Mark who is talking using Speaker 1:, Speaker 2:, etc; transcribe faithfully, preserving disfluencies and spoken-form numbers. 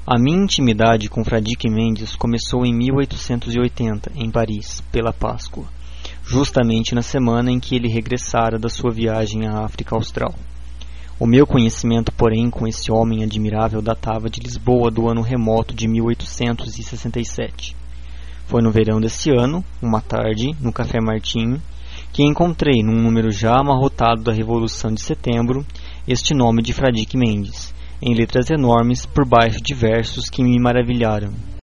Speaker 1: A minha intimidade com Fradique Mendes começou em mil oitocentos e oitenta, em Paris, pela Páscoa, justamente na semana em que ele regressara da sua viagem à África Austral. O meu conhecimento, porém, com esse homem admirável datava de Lisboa do ano remoto de mil oitocentos e sessenta e sete. Foi no verão desse ano, uma tarde, no Café Martim, que encontrei, num número já amarrotado da Revolução de Setembro, este nome de Fradique Mendes, em letras enormes por baixo de versos que me maravilharam.